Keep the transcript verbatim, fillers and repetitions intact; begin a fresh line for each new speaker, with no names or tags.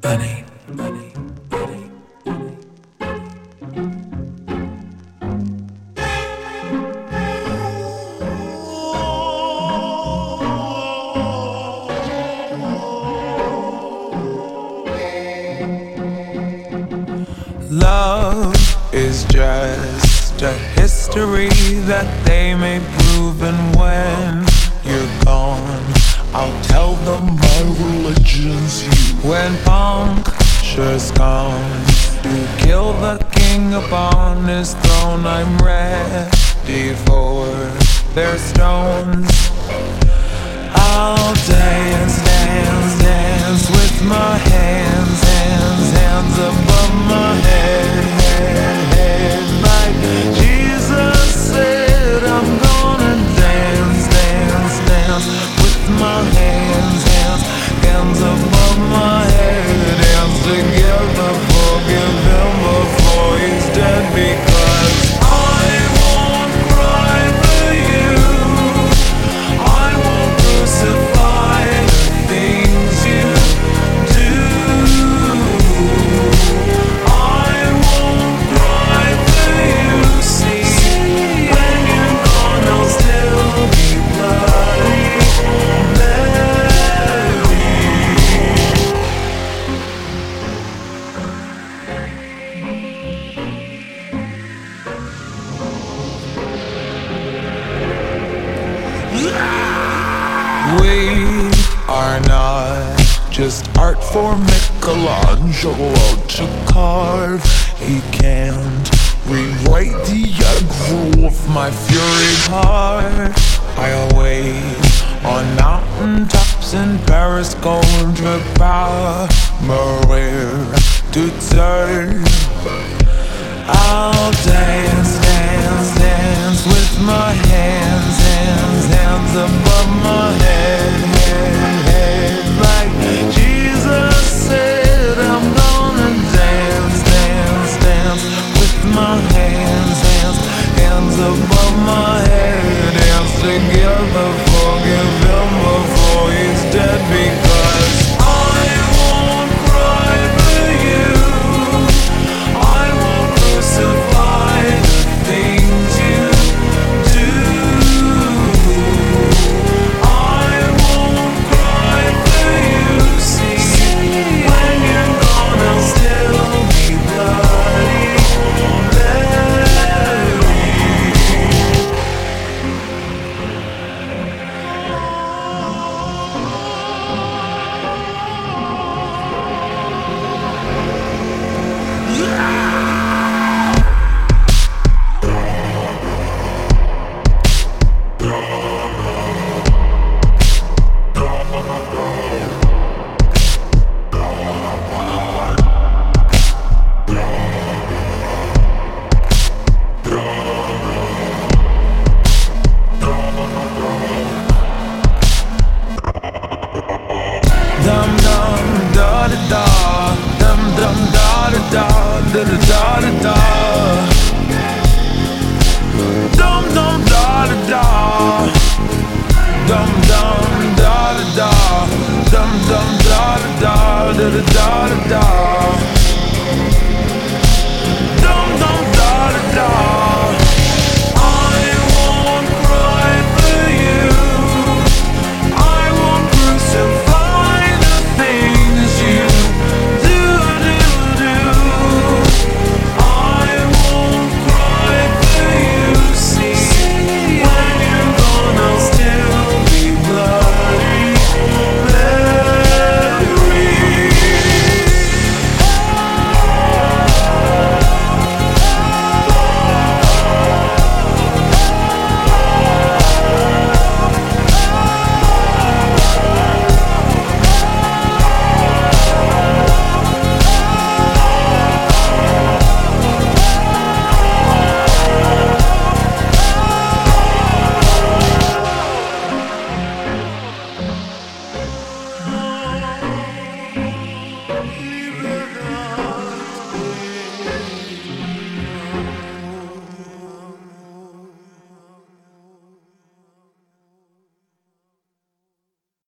money, money, money. Love is just a history that they may prove, and when you're gone, I'll tell them my religion's you. When punctures come to kill the king upon his throne, I'm ready for their stones. I'll dance, dance, dance with my hands, hands, hands above my head, head, head. Like Jesus said, I'm gonna dance, dance, dance with my hands, hands, hands above my head. Hands together, forgive him before he's dead, because I won't cry for you. I won't crucify the things you do. I won't cry for you. See, when you're gone, I'll still be bloody Mary. We are not just art for Michelangelo to carve. He can't rewrite the aggro of my fury heart. I await on mountain tops in Paris, contre power, Maria to turn. I'll dance, dance, dance with my hands, hands, hands above my head, head, head. Like Jesus said, I'm gonna dance, dance, dance with my hands, hands, hands above my head. Hands together, forgive him before he's dead, because I won't cry for you. I won't crucify the things you do. I won't cry for you. See, when you're gone, I'll still be bloody Mary. Dum dum da da da, dum dum da da da, da da da da da. Dum dum da da da, dum dum da da da, dum dum da da da, da da da da.